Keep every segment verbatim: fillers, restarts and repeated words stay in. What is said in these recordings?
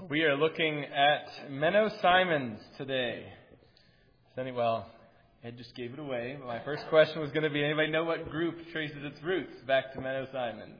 We are looking at Menno Simons today. Any, well, Ed just gave it away. My first question was going to be, anybody know what group traces its roots back to Menno Simons?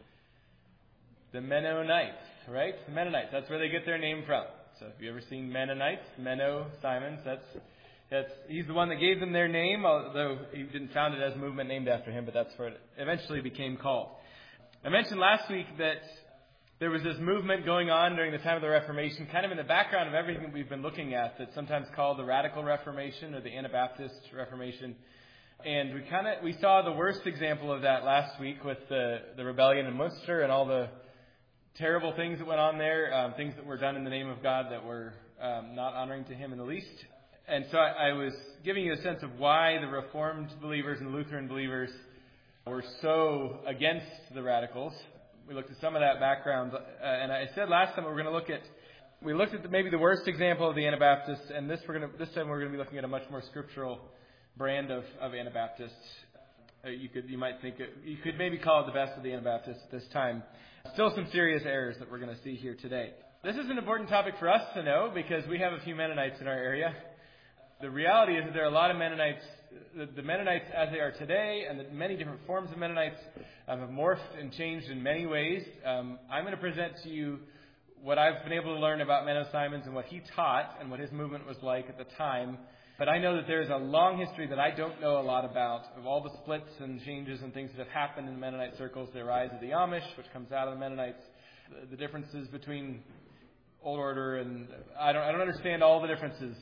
The Mennonites, right? The Mennonites. That's where they get their name from. So if you've ever seen Mennonites, Menno Simons, that's that's he's the one that gave them their name, although he didn't found it as a movement named after him, but that's what it eventually became called. I mentioned last week that there was this movement going on during the time of the Reformation, kind of in the background of everything that we've been looking at, that's sometimes called the Radical Reformation or the Anabaptist Reformation. And we kind of we saw the worst example of that last week with the, the rebellion in Munster and all the terrible things that went on there, um, things that were done in the name of God that were um, not honoring to Him in the least. And so I, I was giving you a sense of why the Reformed believers and Lutheran believers were so against the radicals. We looked at some of that background, uh, and I said last time we were going to look at, we looked at the, maybe the worst example of the Anabaptists, and this we're going to, this time we're going to be looking at a much more scriptural brand of, of Anabaptists. Uh, you could, you might think, it, you could maybe call it the best of the Anabaptists at this time. Still some serious errors that we're going to see here today. This is an important topic for us to know because we have a few Mennonites in our area. The reality is that there are a lot of Mennonites. The, the Mennonites as they are today and the many different forms of Mennonites um, have morphed and changed in many ways. Um, I'm going to present to you what I've been able to learn about Menno Simons and what he taught and what his movement was like at the time. But I know that there's a long history that I don't know a lot about, of all the splits and changes and things that have happened in Mennonite circles, the rise of the Amish, which comes out of the Mennonites, the, the differences between Old Order and I don't I don't understand all the differences.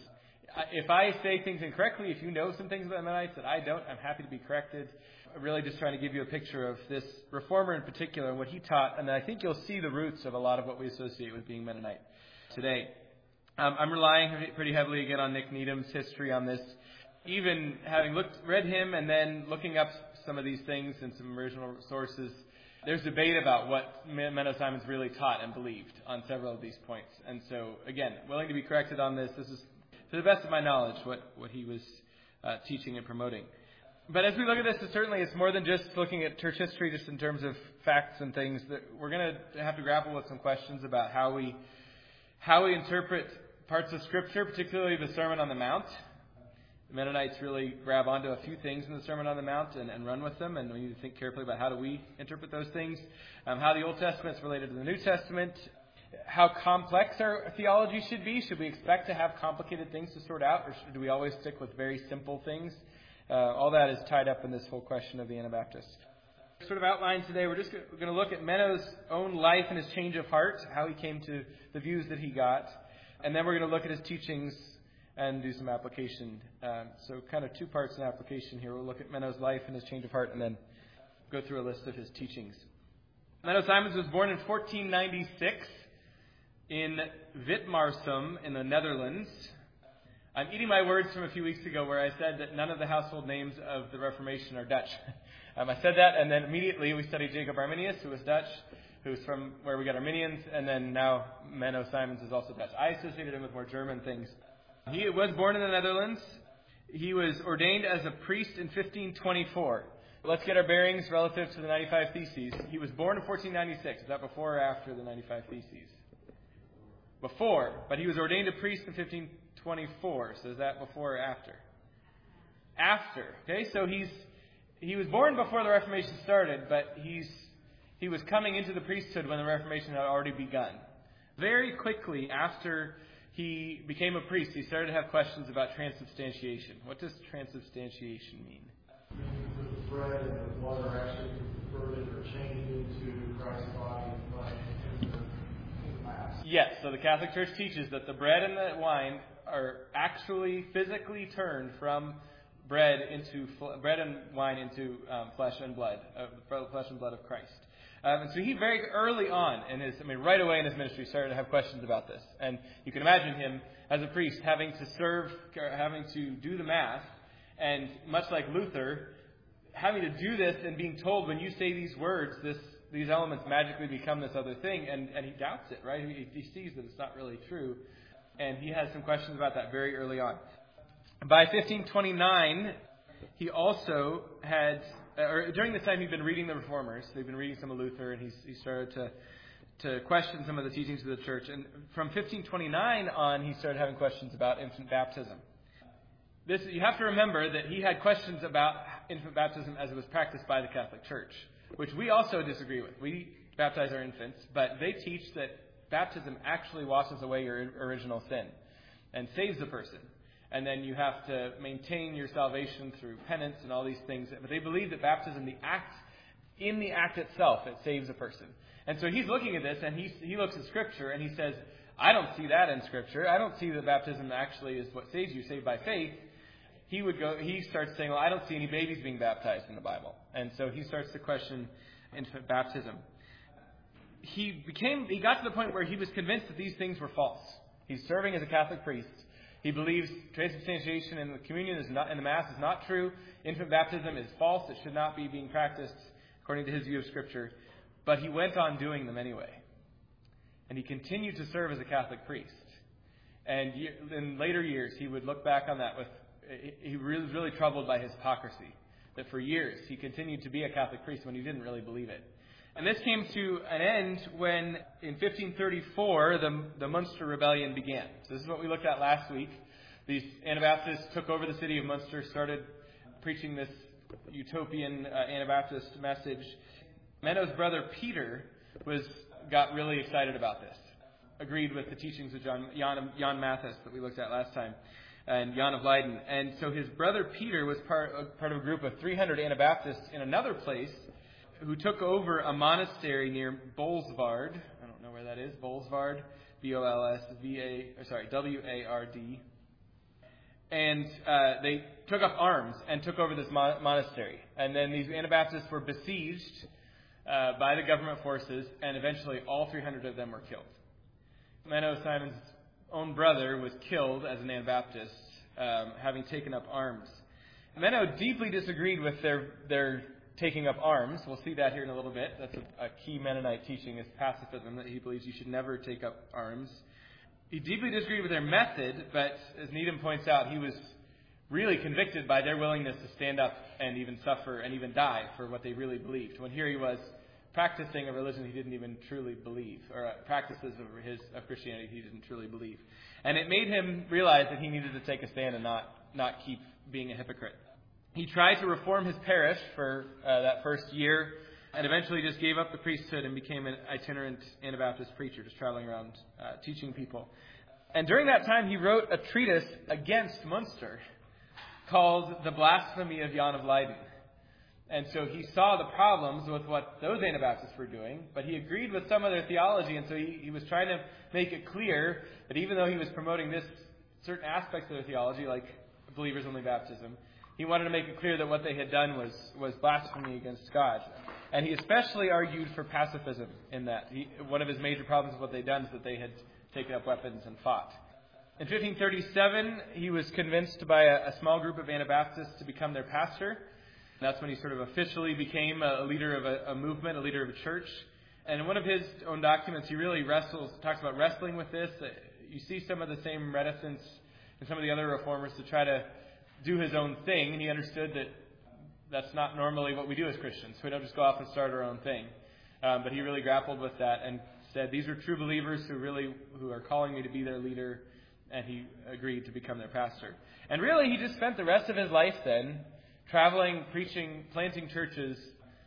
If I say things incorrectly, if you know some things about Mennonites that I don't, I'm happy to be corrected. I'm really just trying to give you a picture of this reformer in particular and what he taught, and I think you'll see the roots of a lot of what we associate with being Mennonite today. Um, I'm relying pretty heavily again on Nick Needham's history on this, even having looked, read him and then looking up some of these things in some original sources. There's debate about what Menno Simons really taught and believed on several of these points. And so, again, willing to be corrected on this. This is, to the best of my knowledge, what, what he was uh, teaching and promoting. But as we look at this, it certainly it's more than just looking at church history just in terms of facts and things. That we're going to have to grapple with some questions about how we how we interpret parts of Scripture, particularly the Sermon on the Mount. The Mennonites really grab onto a few things in the Sermon on the Mount and, and run with them, and we need to think carefully about how do we interpret those things, um, how the Old Testament is related to the New Testament, how complex our theology should be. Should we expect to have complicated things to sort out, or should, do we always stick with very simple things? Uh, all that is tied up in this whole question of the Anabaptists. Sort of outline today, we're just going to look at Menno's own life and his change of heart, how he came to the views that he got. And then we're going to look at his teachings and do some application. Um, so kind of two parts in application here. We'll look at Menno's life and his change of heart and then go through a list of his teachings. Menno Simons was born in fourteen ninety-six in Witmarsum in the Netherlands. I'm eating my words from a few weeks ago where I said that none of the household names of the Reformation are Dutch. um, I said that, and then immediately we studied Jacob Arminius, who was Dutch, who's from where we got Arminians, and then now Menno Simons is also Dutch. I associated him with more German things. He was born in the Netherlands. He was ordained as a priest in fifteen twenty-four. Let's get our bearings relative to the ninety-five Theses. He was born in fourteen ninety-six. Is that before or after the ninety-five Theses? Before, but he was ordained a priest in fifteen twenty-four. So is that before or after? After. Okay, so he's he was born before the Reformation started, but he's he was coming into the priesthood when the Reformation had already begun. Very quickly after he became a priest, he started to have questions about transubstantiation. What does transubstantiation mean? The bread and the water actually converted or changed into Christ's body and blood in the, in the Mass. Yes, so the Catholic Church teaches that the bread and the wine are actually physically turned from bread into bread and wine into um, flesh and blood, uh, flesh and blood of Christ. Um, and so he very early on in his, I mean, right away in his ministry started to have questions about this. And you can imagine him as a priest having to serve, having to do the Mass, and much like Luther, having to do this and being told when you say these words, this these elements magically become this other thing, and, and he doubts it, right? He, he sees that it's not really true. And he has some questions about that very early on. By fifteen twenty-nine, he also had, or during this time he'd been reading the Reformers. They'd been reading some of Luther, and he's, he started to to question some of the teachings of the church. And from fifteen twenty-nine on, he started having questions about infant baptism. This, you have to remember that he had questions about infant baptism as it was practiced by the Catholic Church, which we also disagree with. We baptize our infants, but they teach that baptism actually washes away your original sin and saves the person. And then you have to maintain your salvation through penance and all these things. But they believe that baptism, the act, in the act itself, it saves a person. And so he's looking at this, and he he looks at Scripture, and he says, I don't see that in Scripture. I don't see that baptism actually is what saves you, saved by faith. He would go. He starts saying, well, I don't see any babies being baptized in the Bible. And so he starts to question infant baptism. He became. He got to the point where he was convinced that these things were false. He's serving as a Catholic priest. He believes transubstantiation in the communion is not, in the Mass is not true. Infant baptism is false. It should not be being practiced according to his view of Scripture. But he went on doing them anyway. And he continued to serve as a Catholic priest. And in later years, he would look back on that with, he was really, really troubled by his hypocrisy. That for years, he continued to be a Catholic priest when he didn't really believe it. And this came to an end when, in fifteen thirty-four, the, the Munster Rebellion began. So this is what we looked at last week. These Anabaptists took over the city of Munster, started preaching this utopian uh, Anabaptist message. Menno's brother Peter was got really excited about this. Agreed with the teachings of John, Jan, Jan Mathis that we looked at last time, and Jan of Leyden. And so his brother Peter was part, uh, part of a group of three hundred Anabaptists in another place who took over a monastery near Bolsward. I don't know where that is. Bolsward, B O L S V A, or sorry, W A R D. And uh, they took up arms and took over this mon- monastery. And then these Anabaptists were besieged uh, by the government forces, and eventually all three hundred of them were killed. Menno Simon's own brother was killed as an Anabaptist, um, having taken up arms. Menno deeply disagreed with their their taking up arms. We'll see that here in a little bit. That's a, a key Mennonite teaching is pacifism, that he believes you should never take up arms. He deeply disagreed with their method, but as Needham points out, he was really convicted by their willingness to stand up and even suffer and even die for what they really believed. When here he was practicing a religion he didn't even truly believe, or uh, practices of his of Christianity he didn't truly believe. And it made him realize that he needed to take a stand and not, not keep being a hypocrite. He tried to reform his parish for uh, that first year, and eventually just gave up the priesthood and became an itinerant Anabaptist preacher, just traveling around uh, teaching people. And during that time, he wrote a treatise against Munster called The Blasphemy of Jan of Leyden. And so he saw the problems with what those Anabaptists were doing, but he agreed with some of their theology, and so he, he was trying to make it clear that even though he was promoting this certain aspects of their theology, like believers-only baptism, he wanted to make it clear that what they had done was, was blasphemy against God. And he especially argued for pacifism in that. He, one of his major problems with what they'd done is that they had taken up weapons and fought. In fifteen thirty-seven, he was convinced by a, a small group of Anabaptists to become their pastor. And that's when he sort of officially became a, a leader of a, a movement, a leader of a church. And in one of his own documents, he really wrestles, talks about wrestling with this. You see some of the same reticence in some of the other reformers to try to do his own thing, and he understood that that's not normally what we do as Christians. We don't just go off and start our own thing. Um, but he really grappled with that and said, these are true believers who really who are calling me to be their leader, and he agreed to become their pastor. And really, he just spent the rest of his life then traveling, preaching, planting churches,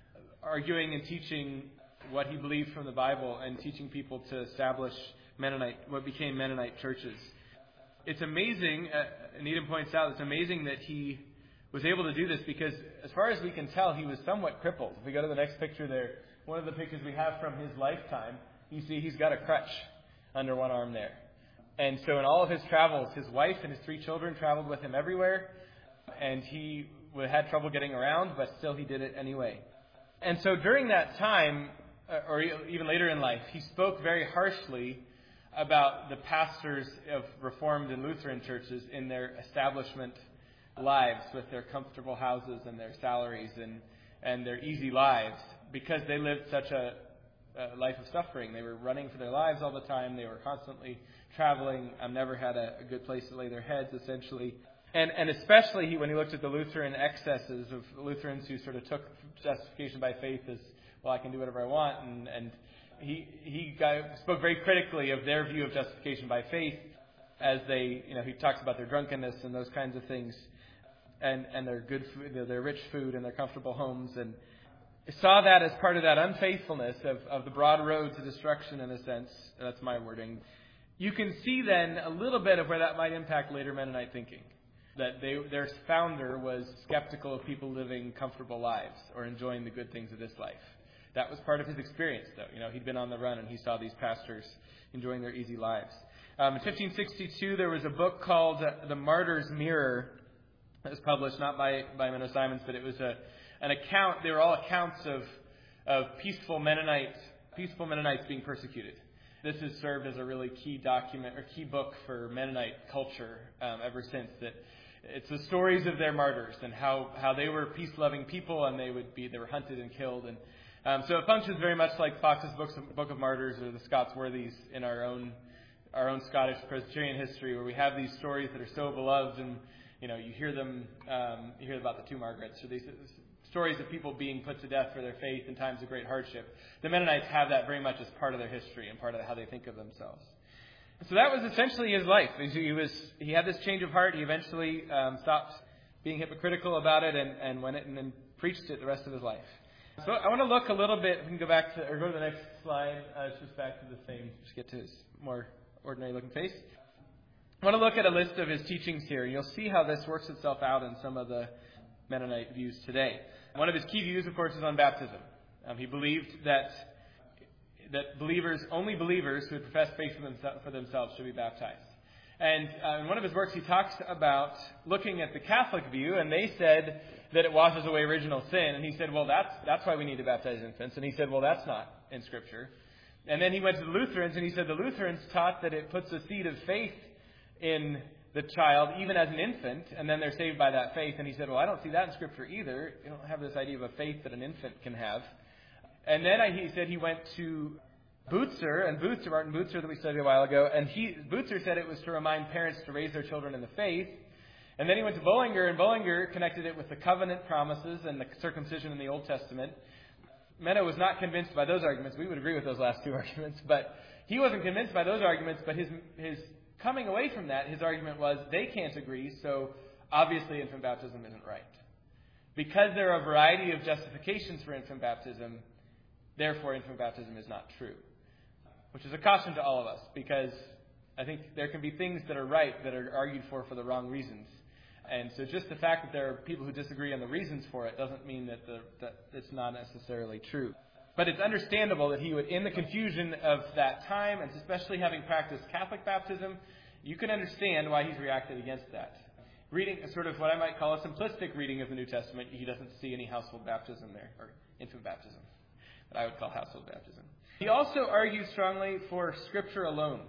arguing and teaching what he believed from the Bible, and teaching people to establish Mennonite, what became Mennonite churches. It's amazing, uh, Needham points out, it's amazing that he was able to do this because, as far as we can tell, he was somewhat crippled. If we go to the next picture there, one of the pictures we have from his lifetime, you see he's got a crutch under one arm there. And so in all of his travels, his wife and his three children traveled with him everywhere, and he had trouble getting around, but still he did it anyway. And so during that time, or even later in life, he spoke very harshly about the pastors of Reformed and Lutheran churches in their establishment lives with their comfortable houses and their salaries and, and their easy lives, because they lived such a, a life of suffering. They were running for their lives all the time. They were constantly traveling, um, never had a, a good place to lay their heads, essentially. And, and especially he, when he looked at the Lutheran excesses of Lutherans who sort of took justification by faith as, well, I can do whatever I want, and, and he he got, spoke very critically of their view of justification by faith, as they, you know, he talks about their drunkenness and those kinds of things, and and their good food, their rich food and their comfortable homes, and saw that as part of that unfaithfulness of, of the broad road to destruction, in a sense. That's my wording. You can see then a little bit of where that might impact later Mennonite thinking. That they, their founder was skeptical of people living comfortable lives or enjoying the good things of this life. That was part of his experience, though. You know, he'd been on the run and he saw these pastors enjoying their easy lives. Um, in fifteen sixty-two, there was a book called uh, The Martyr's Mirror that was published not by, by Menno Simons, but it was a an account. They were all accounts of of peaceful Mennonites, peaceful Mennonites being persecuted. This has served as a really key document or key book for Mennonite culture um, ever since. That it's the stories of their martyrs and how, how they were peace-loving people and they would be they were hunted and killed. And um, so it functions very much like Fox's books, Book of Martyrs or the Scots Worthies in our own our own Scottish Presbyterian history, where we have these stories that are so beloved, and you know you hear them um, you hear about the two Margarets or these stories of people being put to death for their faith in times of great hardship. The Mennonites have that very much as part of their history and part of how they think of themselves. So that was essentially his life. He was he had this change of heart. He eventually um, stopped being hypocritical about it and, and went and, and preached it the rest of his life. So I want to look a little bit. We can go back to or go to the next slide. Uh, it's just back to the same. Just get to his more ordinary looking face. I want to look at a list of his teachings here. You'll see how this works itself out in some of the Mennonite views today. One of his key views, of course, is on baptism. Um, he believed that that believers, only believers who had professed faith for, themse- for themselves should be baptized. And uh, in one of his works, he talks about looking at the Catholic view, and they said that it washes away original sin. And he said, well, that's that's why we need to baptize infants. And he said, well, that's not in Scripture. And then he went to the Lutherans, and he said the Lutherans taught that it puts a seed of faith in the child, even as an infant, and then they're saved by that faith. And he said, well, I don't see that in Scripture either. You don't have this idea of a faith that an infant can have. And then I, he said he went to Bucer, and Bucer, Martin Bucer that we studied a while ago, and he Bucer said it was to remind parents to raise their children in the faith. And then he went to Bullinger, and Bullinger connected it with the covenant promises and the circumcision in the Old Testament. Menno was not convinced by those arguments. We would agree with those last two arguments, but he wasn't convinced by those arguments, but his his coming away from that, his argument was they can't agree, so obviously infant baptism isn't right. Because there are a variety of justifications for infant baptism, therefore infant baptism is not true. Which is a caution to all of us, because I think there can be things that are right that are argued for for the wrong reasons. And so just the fact that there are people who disagree on the reasons for it doesn't mean that, the, that it's not necessarily true. But it's understandable that he would, in the confusion of that time, and especially having practiced Catholic baptism, you can understand why he's reacted against that. Reading sort of what I might call a simplistic reading of the New Testament, he doesn't see any household baptism there, or infant baptism, that I would call household baptism. He also argues strongly for Scripture alone.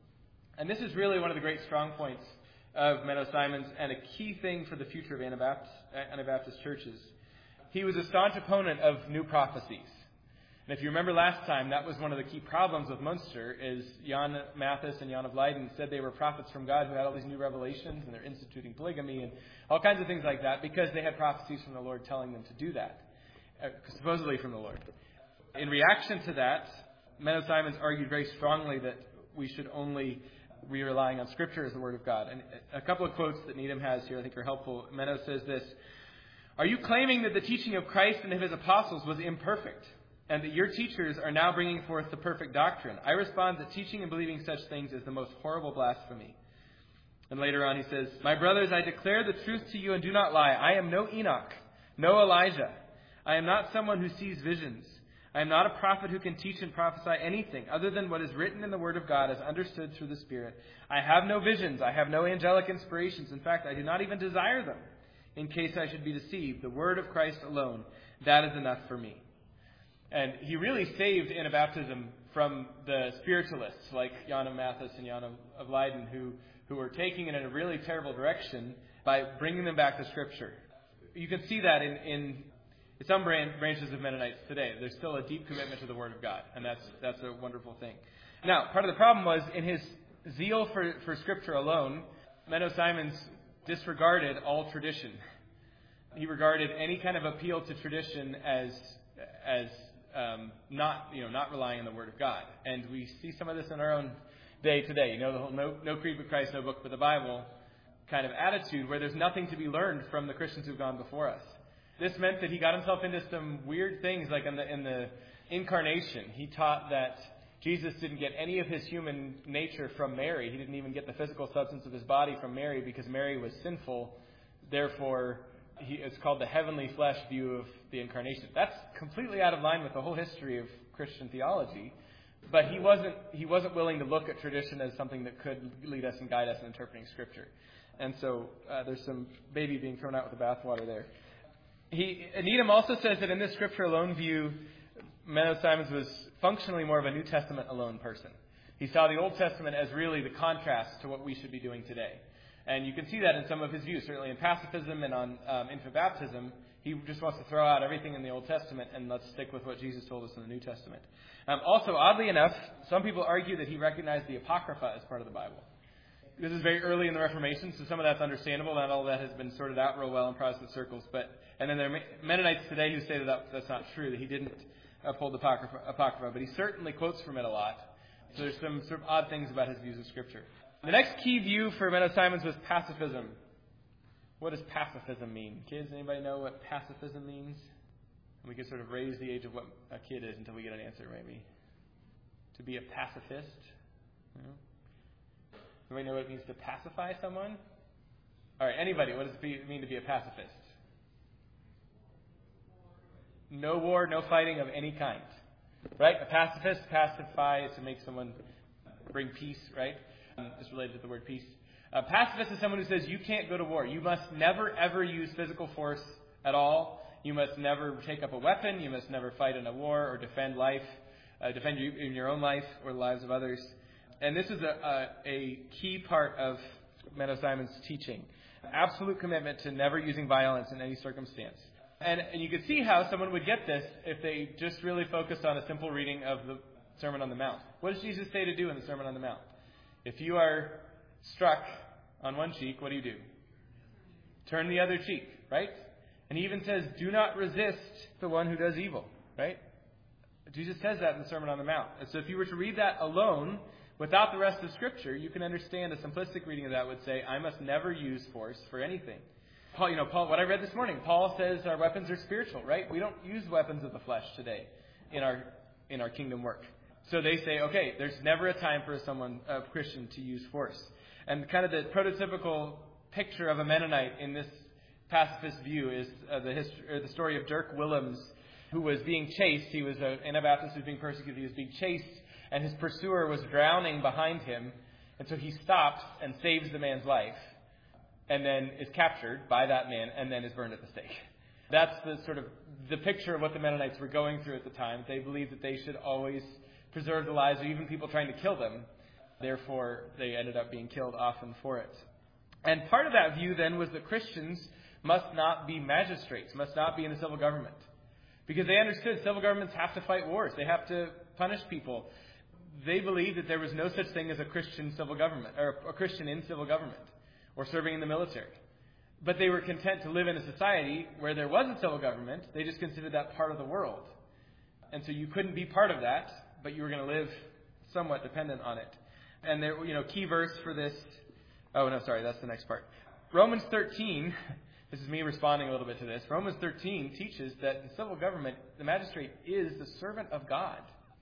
And this is really one of the great strong points of Menno Simons and a key thing for the future of Anabaptist, Anabaptist churches. He was a staunch opponent of new prophecies. And if you remember last time, that was one of the key problems with Munster, is Jan Mathis and Jan of Leiden said they were prophets from God who had all these new revelations, and they're instituting polygamy and all kinds of things like that because they had prophecies from the Lord telling them to do that, uh, supposedly from the Lord. In reaction to that, Menno Simons argued very strongly that we should only be relying on Scripture as the Word of God. And a couple of quotes that Needham has here I think are helpful. Menno says this: "Are you claiming that the teaching of Christ and of His apostles was imperfect, and that your teachers are now bringing forth the perfect doctrine? I respond that teaching and believing such things is the most horrible blasphemy." And later on he says, "My brothers, I declare the truth to you and do not lie. I am no Enoch, no Elijah. I am not someone who sees visions. I am not a prophet who can teach and prophesy anything other than what is written in the Word of God as understood through the Spirit. I have no visions. I have no angelic inspirations. In fact, I do not even desire them, in case I should be deceived. The Word of Christ alone, that is enough for me." And he really saved Anabaptism from the spiritualists like Jan of Mathis and Jan of, of Leiden, who, who were taking it in a really terrible direction by bringing them back to Scripture. You can see that in... in some branches of Mennonites today. There's still a deep commitment to the Word of God, and that's that's a wonderful thing. Now, part of the problem was, in his zeal for, for Scripture alone, Menno Simons disregarded all tradition. He regarded any kind of appeal to tradition as as um, not, you know, not relying on the Word of God. And we see some of this in our own day today. You know, the whole no, no creed but Christ, no book but the Bible kind of attitude, where there's nothing to be learned from the Christians who've gone before us. This meant that he got himself into some weird things, like in the, in the incarnation. He taught that Jesus didn't get any of his human nature from Mary. He didn't even get the physical substance of his body from Mary because Mary was sinful. Therefore, he, it's called the heavenly flesh view of the incarnation. That's completely out of line with the whole history of Christian theology. But he wasn't he wasn't willing to look at tradition as something that could lead us and guide us in interpreting Scripture. And so uh, there's some baby being thrown out with the bathwater there. He, Needham also says that in this Scripture alone view, Menno Simons was functionally more of a New Testament alone person. He saw the Old Testament as really the contrast to what we should be doing today. And you can see that in some of his views, certainly in pacifism and on um, infant baptism. He just wants to throw out everything in the Old Testament and let's stick with what Jesus told us in the New Testament. Um, also, oddly enough, some people argue that he recognized the Apocrypha as part of the Bible. This is very early in the Reformation, so some of that's understandable. Not all that has been sorted out real well in Protestant circles. But and then there are Mennonites today who say that, that that's not true, that he didn't uphold the Apocrypha, Apocrypha, but he certainly quotes from it a lot. So there's some sort of odd things about his views of Scripture. The next key view for Menno Simons was pacifism. What does pacifism mean? Kids, anybody know what pacifism means? And we could sort of raise the age of what a kid is until we get an answer, maybe. To be a pacifist? No? Anybody know what it means to pacify someone? All right, anybody, what does it mean to be a pacifist? No war, no fighting of any kind. Right? A pacifist, pacify is to make someone bring peace, right? Um, it's related to the word peace. A pacifist is someone who says you can't go to war. You must never, ever use physical force at all. You must never take up a weapon. You must never fight in a war or defend life, uh, defend you in your own life or the lives of others. And this is a, a, a key part of Menno Simons' teaching. Absolute commitment to never using violence in any circumstance. And, and you could see how someone would get this if they just really focused on a simple reading of the Sermon on the Mount. What does Jesus say to do in the Sermon on the Mount? If you are struck on one cheek, what do you do? Turn the other cheek, right? And he even says, do not resist the one who does evil, right? Jesus says that in the Sermon on the Mount. And so if you were to read that alone, without the rest of Scripture, you can understand a simplistic reading of that would say, I must never use force for anything. Paul, you know, Paul, what I read this morning, Paul says our weapons are spiritual, right? We don't use weapons of the flesh today in our in our kingdom work. So they say, okay, there's never a time for someone, a Christian, to use force. And kind of the prototypical picture of a Mennonite in this pacifist view is uh, the history, or the story of Dirk Willems, who was being chased. He was an Anabaptist who was being persecuted. He was being chased, and his pursuer was drowning behind him. And so he stops and saves the man's life, and then is captured by that man, and then is burned at the stake. That's the sort of the picture of what the Mennonites were going through at the time. They believed that they should always preserve the lives of even people trying to kill them. Therefore, they ended up being killed often for it. And part of that view then was that Christians must not be magistrates, must not be in the civil government. Because they understood civil governments have to fight wars. They have to punish people. They believed that there was no such thing as a Christian civil government, or a Christian in civil government, or serving in the military. But they were content to live in a society where there was a civil government. They just considered that part of the world. And so you couldn't be part of that, but you were going to live somewhat dependent on it. And there, you know, key verse for this. Oh, no, sorry, that's the next part. Romans thirteen, this is me responding a little bit to this. Romans thirteen teaches that the civil government, the magistrate, is the servant of God.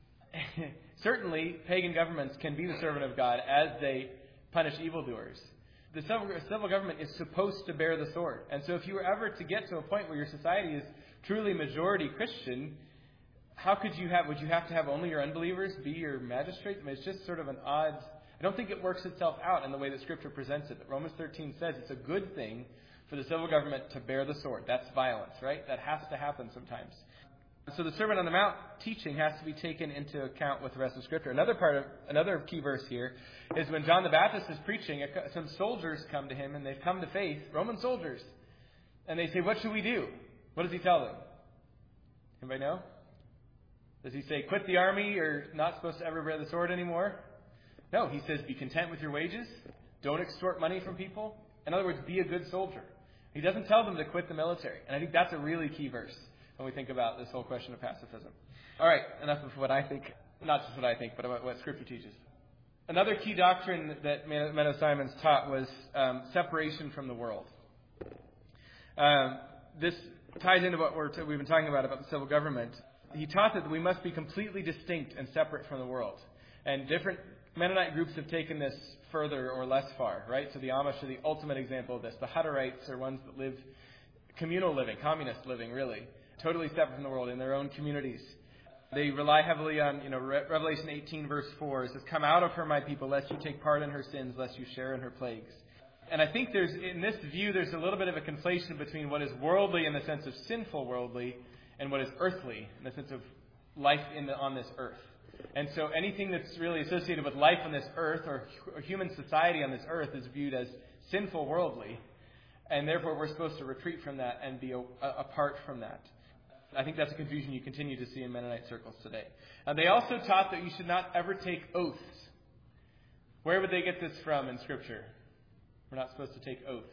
Certainly, pagan governments can be the servant of God as they punish evildoers. The civil, civil government is supposed to bear the sword. And so if you were ever to get to a point where your society is truly majority Christian, how could you have, would you have to have only your unbelievers be your magistrates? I mean, it's just sort of an odd, I don't think it works itself out in the way that Scripture presents it. But Romans thirteen says it's a good thing for the civil government to bear the sword. That's violence, right? That has to happen sometimes. So the Sermon on the Mount teaching has to be taken into account with the rest of Scripture. Another part of, another key verse here is when John the Baptist is preaching, some soldiers come to him and they've come to faith, Roman soldiers. And they say, what should we do? What does he tell them? Anybody know? Does he say, quit the army, you're not supposed to ever bear the sword anymore? No, he says, be content with your wages. Don't extort money from people. In other words, be a good soldier. He doesn't tell them to quit the military. And I think that's a really key verse when we think about this whole question of pacifism. All right, enough of what I think. Not just what I think, but about what Scripture teaches. Another key doctrine that Menno Simons taught was um, separation from the world. Um, this ties into what we're t- we've been talking about, about the civil government. He taught that we must be completely distinct and separate from the world. And different Mennonite groups have taken this further or less far, right? So the Amish are the ultimate example of this. The Hutterites are ones that live communal living, communist living, really, totally separate from the world in their own communities. They rely heavily on, you know, Re- Revelation eighteen, verse four. It says, "Come out of her, my people, lest you take part in her sins, lest you share in her plagues." And I think there's, in this view, there's a little bit of a conflation between what is worldly in the sense of sinful worldly and what is earthly in the sense of life in the, on this earth. And so anything that's really associated with life on this earth or, or human society on this earth is viewed as sinful worldly. And therefore we're supposed to retreat from that and be a, a, apart from that. I think that's a confusion you continue to see in Mennonite circles today. Uh, they also taught that you should not ever take oaths. Where would they get this from in Scripture? We're not supposed to take oaths.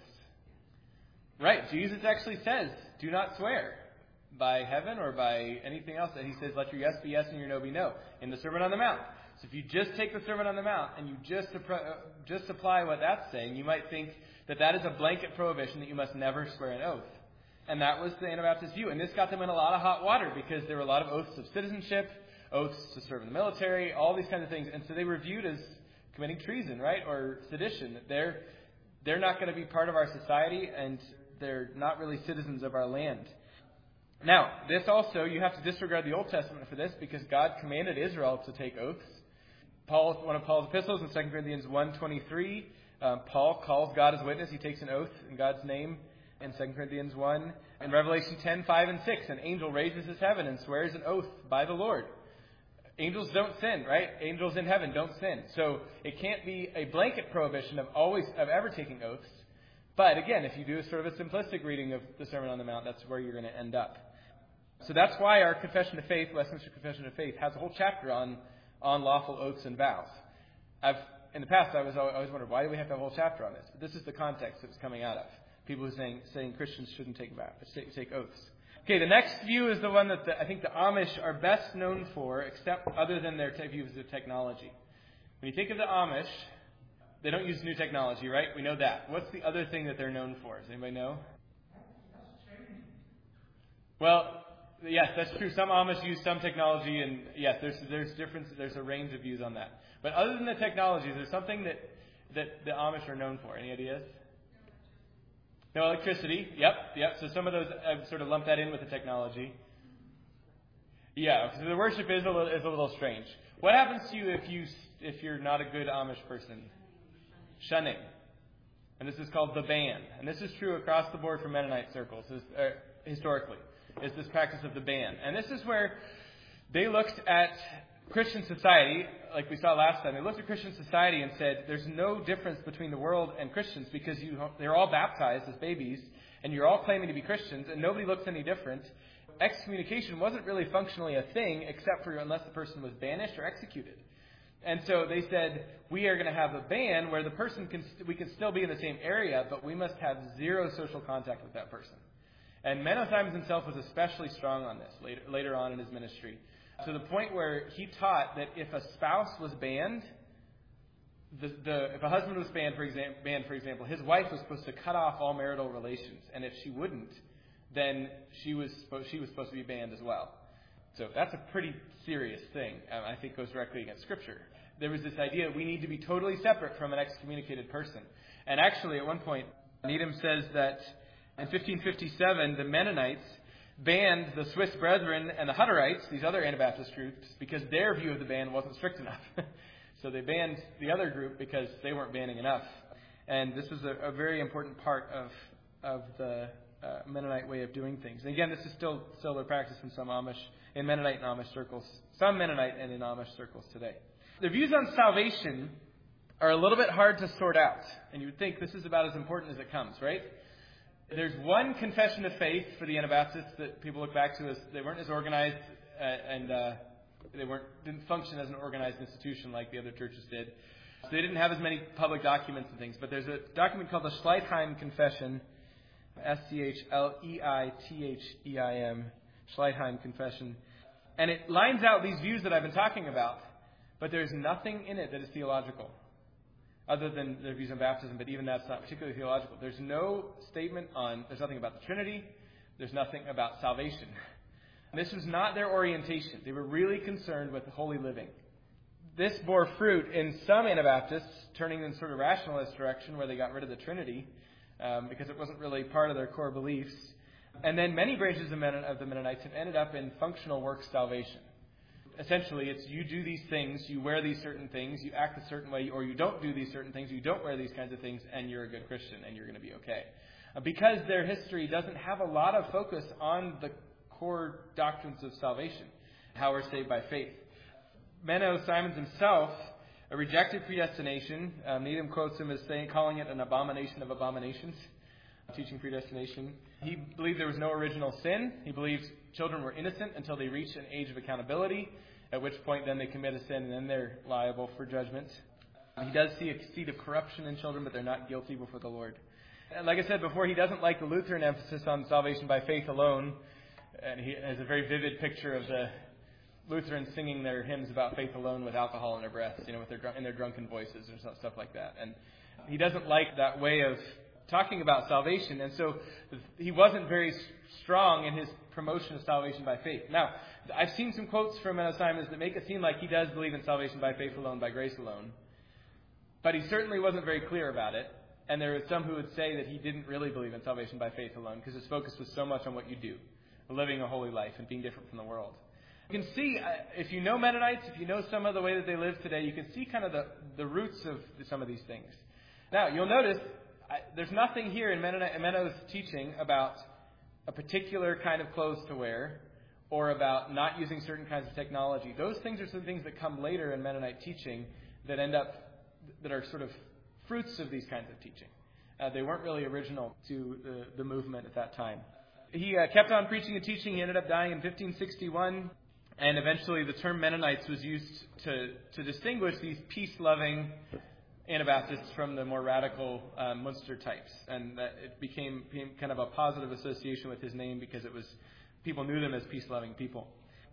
Right, Jesus actually says, do not swear by heaven or by anything else. And he says, let your yes be yes and your no be no in the Sermon on the Mount. So if you just take the Sermon on the Mount and you just, just apply what that's saying, you might think that that is a blanket prohibition that you must never swear an oath. And that was the Anabaptist view. And this got them in a lot of hot water because there were a lot of oaths of citizenship, oaths to serve in the military, all these kinds of things. And so they were viewed as committing treason, right, or sedition. They're, they're not going to be part of our society, and they're not really citizens of our land. Now, this also, you have to disregard the Old Testament for this because God commanded Israel to take oaths. Paul, one of Paul's epistles in Second Corinthians one twenty-three, um, Paul calls God as witness. He takes an oath in God's name in Second Corinthians one. In Revelation ten, five and six, an angel raises his heaven and swears an oath by the Lord. Angels don't sin, right? Angels in heaven don't sin. So it can't be a blanket prohibition of always of ever taking oaths. But again, if you do a sort of a simplistic reading of the Sermon on the Mount, that's where you're going to end up. So that's why our Confession of Faith, Westminster Confession of Faith, has a whole chapter on, on lawful oaths and vows. I've in the past, I was I always wondered, why do we have to have a whole chapter on this? But this is the context it's coming out of. People who are saying, saying Christians shouldn't take vows, take, take oaths. Okay, the next view is the one that the, I think the Amish are best known for, except other than their te- views of technology. When you think of the Amish, they don't use new technology, right? We know that. What's the other thing that they're known for? Does anybody know? Well, yes, that's true. Some Amish use some technology, and yes, there's there's difference. There's a range of views on that. But other than the technology, is there something that that the Amish are known for? Any ideas? No electricity. Yep, yep. So some of those, I've sort of lumped that in with the technology. Yeah, so the worship is a little, is a little strange. What happens to you if you if you're not a good Amish person? Shunning. And this is called the ban. And this is true across the board for Mennonite circles, is, uh, historically, is this practice of the ban. And this is where they looked at Christian society, like we saw last time. They looked at Christian society and said, there's no difference between the world and Christians because you they're all baptized as babies, and you're all claiming to be Christians, and nobody looks any different. Excommunication wasn't really functionally a thing, except for unless the person was banished or executed. And so they said, we are going to have a ban where the person can, we can still be in the same area, but we must have zero social contact with that person. And Menno Simons himself was especially strong on this later, later on in his ministry, to the point where he taught that if a spouse was banned, the, the, if a husband was banned for, exam, banned, for example, his wife was supposed to cut off all marital relations. And if she wouldn't, then she was, she was supposed to be banned as well. So that's a pretty serious thing. Um, I think goes directly against Scripture. There was this idea that we need to be totally separate from an excommunicated person. And actually, at one point, Needham says that in fifteen fifty-seven, the Mennonites banned the Swiss Brethren and the Hutterites, these other Anabaptist groups, because their view of the ban wasn't strict enough. So they banned the other group because they weren't banning enough. And this is a, a very important part of of the uh, Mennonite way of doing things. And again, this is still still their practice in some Amish, in Mennonite and Amish circles, some Mennonite and in Amish circles today. The views on salvation are a little bit hard to sort out. And you would think this is about as important as it comes, right? There's one confession of faith for the Anabaptists that people look back to as they weren't as organized uh, and uh, they weren't didn't function as an organized institution like the other churches did. So they didn't have as many public documents and things. But there's a document called the Schleitheim Confession, S C H L E I T H E I M, Schleitheim Confession. And it lines out these views that I've been talking about, but there's nothing in it that is theological, other than their views on baptism, but even that's not particularly theological. There's no statement on, there's nothing about the Trinity, there's nothing about salvation. This was not their orientation. They were really concerned with holy living. This bore fruit in some Anabaptists, turning in sort of rationalist direction where they got rid of the Trinity um, because it wasn't really part of their core beliefs. And then many branches of, Men- of the Mennonites have ended up in functional works salvation. Essentially, it's you do these things, you wear these certain things, you act a certain way, or you don't do these certain things, you don't wear these kinds of things, and you're a good Christian and you're going to be okay. Uh, because their history doesn't have a lot of focus on the core doctrines of salvation, how we're saved by faith. Menno Simons himself uh, rejected predestination. Um, Needham quotes him as saying, calling it an abomination of abominations, teaching predestination. He believed there was no original sin. He believes children were innocent until they reach an age of accountability, at which point then they commit a sin and then they're liable for judgment. He does see a seed of corruption in children, but they're not guilty before the Lord. And like I said before, he doesn't like the Lutheran emphasis on salvation by faith alone. And he has a very vivid picture of the Lutherans singing their hymns about faith alone with alcohol in their breaths, you know, with their in their drunken voices or stuff like that. And he doesn't like that way of talking about salvation, and so he wasn't very strong in his promotion of salvation by faith. Now, I've seen some quotes from Menno Simons that make it seem like he does believe in salvation by faith alone, by grace alone, but he certainly wasn't very clear about it. And there are some who would say that he didn't really believe in salvation by faith alone because his focus was so much on what you do, living a holy life and being different from the world. You can see, if you know Mennonites, if you know some of the way that they live today, you can see kind of the, the roots of some of these things. Now, you'll notice I, there's nothing here in Menno's teaching about a particular kind of clothes to wear or about not using certain kinds of technology. Those things are some things that come later in Mennonite teaching that end up, that are sort of fruits of these kinds of teaching. Uh, they weren't really original to the, the movement at that time. He uh, kept on preaching and teaching. He ended up dying in fifteen sixty-one. And eventually the term Mennonites was used to, to distinguish these peace-loving Anabaptists from the more radical uh, Munster types. And that it became, became kind of a positive association with his name because it was people knew them as peace-loving people.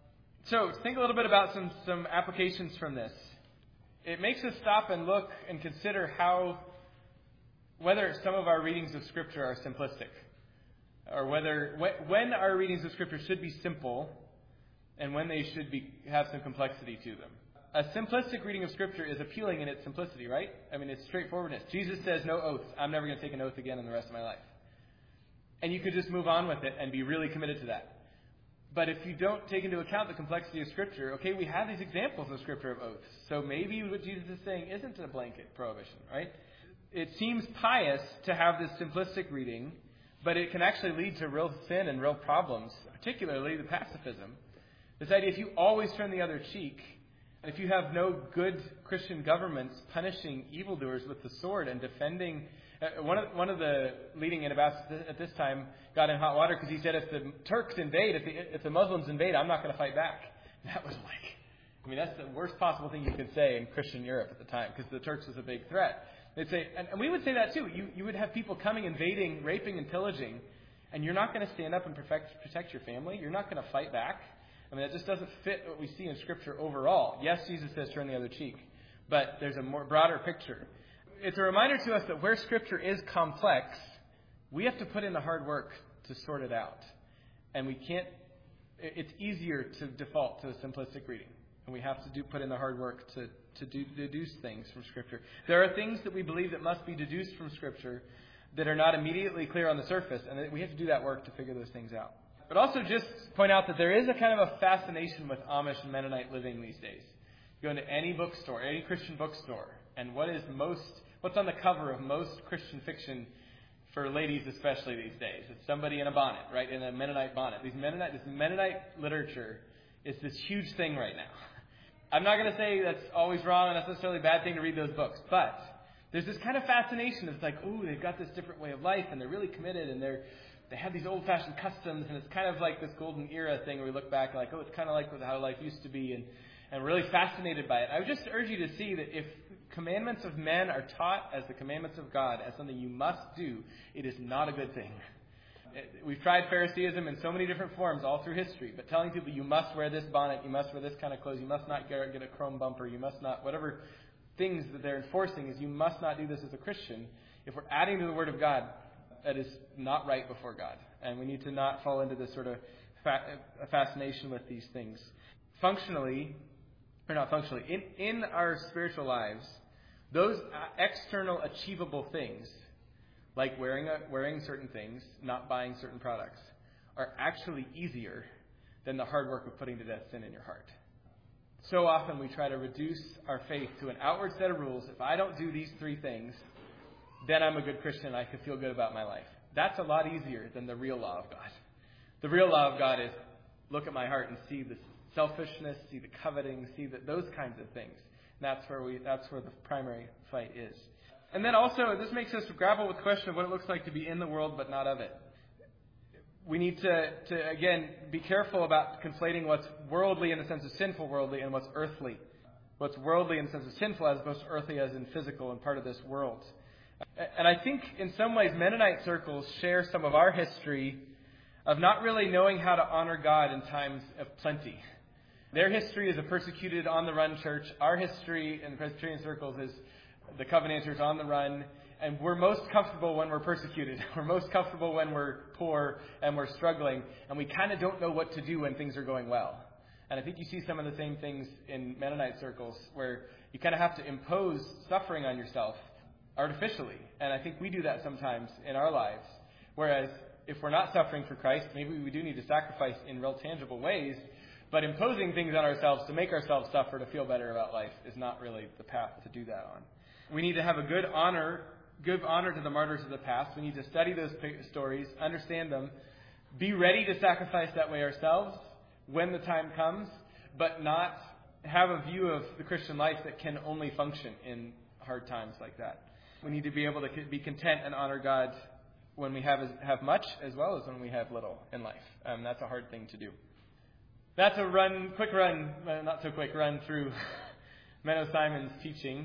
So think a little bit about some, some applications from this. It makes us stop and look and consider how, whether some of our readings of Scripture are simplistic, or whether when our readings of Scripture should be simple and when they should be have some complexity to them. A simplistic reading of Scripture is appealing in its simplicity, right? I mean, it's straightforwardness. Jesus says no oaths. I'm never going to take an oath again in the rest of my life. And you could just move on with it and be really committed to that. But if you don't take into account the complexity of Scripture, okay, we have these examples in Scripture of oaths. So maybe what Jesus is saying isn't a blanket prohibition, right? It seems pious to have this simplistic reading, but it can actually lead to real sin and real problems, particularly the pacifism. This idea, if you always turn the other cheek, if you have no good Christian governments punishing evildoers with the sword and defending... Uh, one, of, one of the leading Anabaptists at this time got in hot water because he said, if the Turks invade, if the, if the Muslims invade, I'm not going to fight back. That was like... I mean, that's the worst possible thing you could say in Christian Europe at the time because the Turks was a big threat. They'd say, and, and we would say that too. You, you would have people coming, invading, raping, and pillaging, and you're not going to stand up and protect, protect your family. You're not going to fight back. I mean, that just doesn't fit what we see in Scripture overall. Yes, Jesus says turn the other cheek, but there's a more broader picture. It's a reminder to us that where Scripture is complex, we have to put in the hard work to sort it out. And we can't, it's easier to default to a simplistic reading. And we have to do put in the hard work to, to do, deduce things from Scripture. There are things that we believe that must be deduced from Scripture that are not immediately clear on the surface, and we have to do that work to figure those things out. But also just point out that there is a kind of a fascination with Amish and Mennonite living these days. You go into any bookstore, any Christian bookstore, and what is most, what's on the cover of most Christian fiction for ladies especially these days? It's somebody in a bonnet, right, in a Mennonite bonnet. These Mennonite, this Mennonite literature is this huge thing right now. I'm not going to say that's always wrong and that's necessarily a bad thing to read those books, but there's this kind of fascination. It's like, ooh, they've got this different way of life, and they're really committed, and they're they have these old-fashioned customs, and it's kind of like this golden era thing where we look back like, oh, it's kind of like how life used to be, and, and we're really fascinated by it. I would just urge you to see that if commandments of men are taught as the commandments of God, as something you must do, it is not a good thing. We've tried Phariseeism in so many different forms all through history, but telling people you must wear this bonnet, you must wear this kind of clothes, you must not get a chrome bumper, you must not, whatever things that they're enforcing is you must not do this as a Christian. If we're adding to the Word of God, that is not right before God. And we need to not fall into this sort of fa- fascination with these things. Functionally, or not functionally, in, in our spiritual lives, those external achievable things, like wearing a, wearing certain things, not buying certain products, are actually easier than the hard work of putting to death sin in your heart. So often we try to reduce our faith to an outward set of rules. If I don't do these three things, then I'm a good Christian. I can feel good about my life. That's a lot easier than the real law of God. The real law of God is look at my heart and see the selfishness, see the coveting, see the, those kinds of things. And that's where we. That's where the primary fight is. And then also, this makes us grapple with the question of what it looks like to be in the world but not of it. We need to, to, again, be careful about conflating what's worldly in the sense of sinful worldly and what's earthly. What's worldly in the sense of sinful as opposed to earthly as in physical and part of this world. And I think in some ways Mennonite circles share some of our history of not really knowing how to honor God in times of plenty. Their history is a persecuted, on-the-run church. Our history in the Presbyterian circles is the Covenanters on the run. And we're most comfortable when we're persecuted. We're most comfortable when we're poor and we're struggling. And we kind of don't know what to do when things are going well. And I think you see some of the same things in Mennonite circles where you kind of have to impose suffering on yourself artificially. And I think we do that sometimes in our lives. Whereas if we're not suffering for Christ, maybe we do need to sacrifice in real tangible ways. But imposing things on ourselves to make ourselves suffer to feel better about life is not really the path to do that on. We need to have a good honor Give honor to the martyrs of the past. We need to study those stories, understand them, be ready to sacrifice that way ourselves when the time comes, but not have a view of the Christian life that can only function in hard times like that. We need to be able to be content and honor God when we have have much as well as when we have little in life. Um, that's a hard thing to do. That's a run, quick run, uh, not so quick run through Menno Simon's teaching.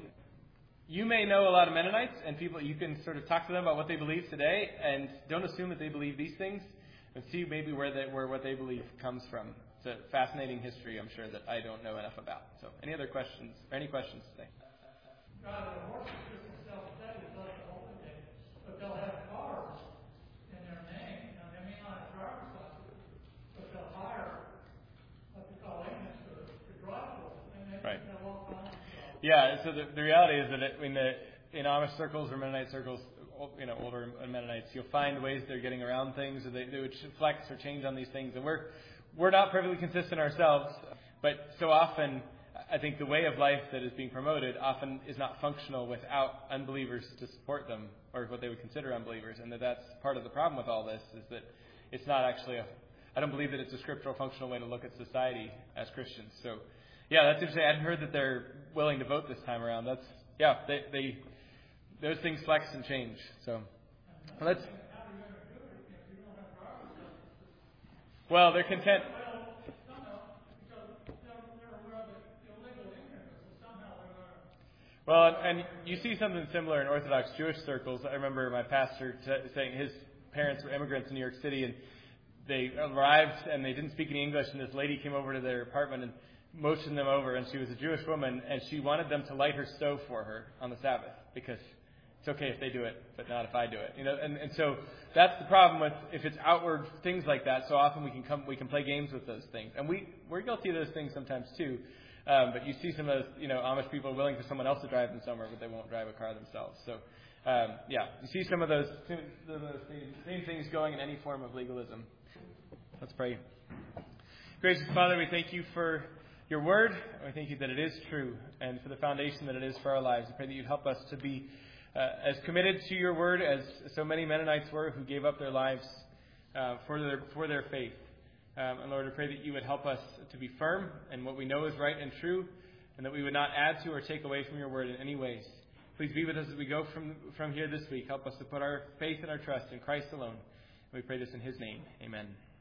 You may know a lot of Mennonites, and people you can sort of talk to them about what they believe today, and don't assume that they believe these things, and see maybe where they, where what they believe comes from. It's a fascinating history, I'm sure, that I don't know enough about. So, any other questions? Or any questions today? God, the horses just self-study like the olden days, but they'll have cars in their name. Now, they may not have driver's licenses, but they'll hire what they call agents to, to drive for them, and they right. they'll walk on. Yeah, so the, the reality is that it, in the in Amish circles or Mennonite circles, you know, older Mennonites, you'll find ways they're getting around things, or they, they would flex or change on these things, and we're we're not perfectly consistent ourselves. But so often, I think the way of life that is being promoted often is not functional without unbelievers to support them, or what they would consider unbelievers, and that that's part of the problem with all this is that it's not actually a. I don't believe that it's a scriptural, functional way to look at society as Christians. So. Yeah, that's interesting. I hadn't heard that they're willing to vote this time around. That's yeah, they, they those things flex and change. So let's. Well, they're content. Well, and you see something similar in Orthodox Jewish circles. I remember my pastor t- saying his parents were immigrants in New York City, and they arrived and they didn't speak any English, and this lady came over to their apartment and motioned them over, and she was a Jewish woman, and she wanted them to light her stove for her on the Sabbath, because it's okay if they do it, but not if I do it. You know, and, and so that's the problem with if it's outward things like that. So often we can come, we can play games with those things, and we we're guilty of those things sometimes too. Um, but you see some of those, you know, Amish people willing for someone else to drive them somewhere, but they won't drive a car themselves. So um, yeah, you see some of those, some of those same, same things going in any form of legalism. Let's pray. Gracious Father, we thank you for your word. We thank you that it is true, and for the foundation that it is for our lives. I pray that you'd help us to be uh, as committed to your word as so many Mennonites were who gave up their lives uh, for their for their faith. Um, and Lord, I pray that you would help us to be firm in what we know is right and true, and that we would not add to or take away from your word in any ways. Please be with us as we go from, from here this week. Help us to put our faith and our trust in Christ alone. And we pray this in his name. Amen.